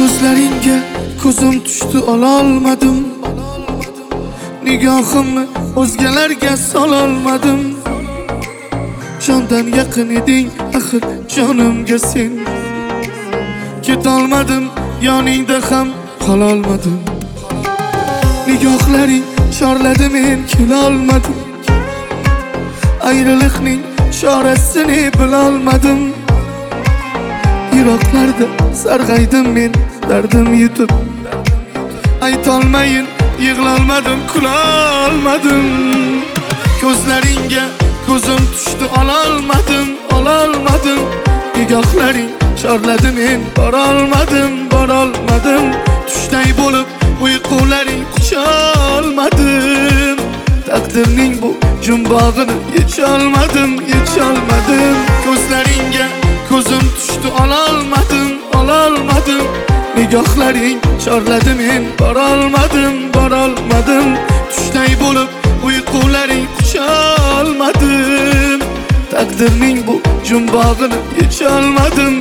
Ko'zlaringga ko'zim tushdi ololmadim. Nigohimni o'zgalarga sololmadim. Jondan yaqin eding axir jonimga sen. Ketolmadim yoningda ham qololmadim. Nigohlaring chorladi men kelolmadim. Ayriliqning chorasini bilolmadim. Yiroqlarda sarg'aydim men dardim yutib. Aytolmayin yig'lolmadim, kulolmadim. Ko'zlaringga ko'zim tushdi ololmadim. Nigohlaring chorladi men borolmadim. Tushday bo'lib uyqularing qucholmadim. Taqdirning bu jumbog'ini yecholmadim. Ko'zlaringga ko'zim tushdi ololmadim. Nigohlaring chorladi men borolmadim. Tushday bo'lib uyqularing qucholmadim. Taqdirning bu jumbog'ini yecholmadim.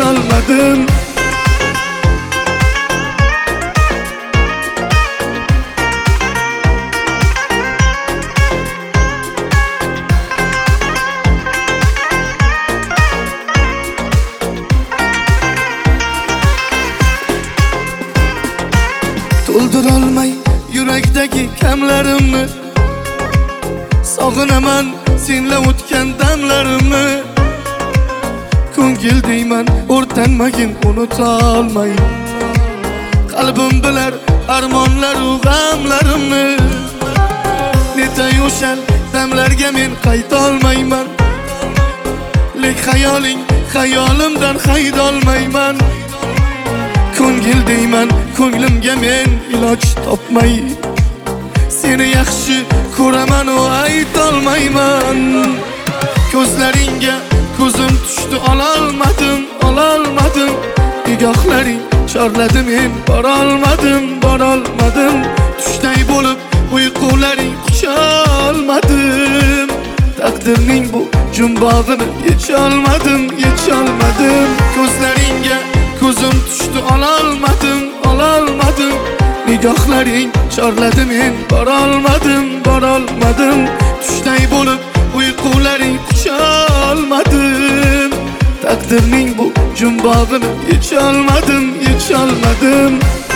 To'ldirolmay yurakdagi kamlarimni, sog'inaman senla o'tgan damlarimni. Ko'ngil deyman o'rtanmagin unutolmay. Qalbim bilar armonlar u g'amlarimni. Netay o'sha damlarga men qaytolmayman. Lek xayolimdan haydolmayman. Ko'ngil deyman ko'nglimga men iloj topmay. Seni yaxshi ko'raman o aytolmayman. Ko'zlaringga ko'zim tushdi ololmadim. Nigohlaring chorladi men borolmadim. Tushday bo'lib uyqularing qucholmadim. Taqdirning bu jumbog'ini yecholmadim. Ko'zlaringga ko'zim tushdi ololmadim. Nigohlaring chorladi men borolmadim. Tushday bo'lib uyqularing qucholmadim. Taqdirning bu jumbog'ini yecholmadim.